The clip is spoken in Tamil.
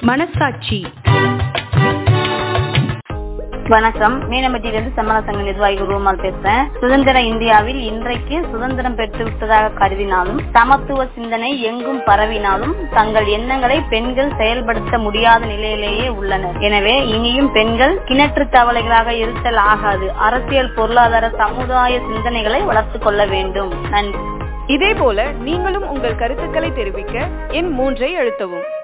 மனசாட்சி. வணக்கம். மீனம்பட்டியிலிருந்து சம்மள சங்க நிர்வாகி ரூமால் பேசுறேன். சுதந்திர இந்தியாவில் இன்றைக்கு சுதந்திரம் பெற்று விட்டதாக கருதினாலும் சமத்துவ சிந்தனை எங்கும் பரவினாலும் தங்கள் எண்ணங்களை பெண்கள் செயல்படுத்த முடியாத நிலையிலேயே உள்ளனர். எனவே இனியும் பெண்கள் கிணற்று தவளைகளாக இருத்தல் ஆகாது. அரசியல், பொருளாதார, சமுதாய சிந்தனைகளை வளர்த்துக் கொள்ள வேண்டும். நன்றி. இதே போல நீங்களும் உங்கள் கருத்துக்களை தெரிவிக்க எண் 3 அழுத்தவும்.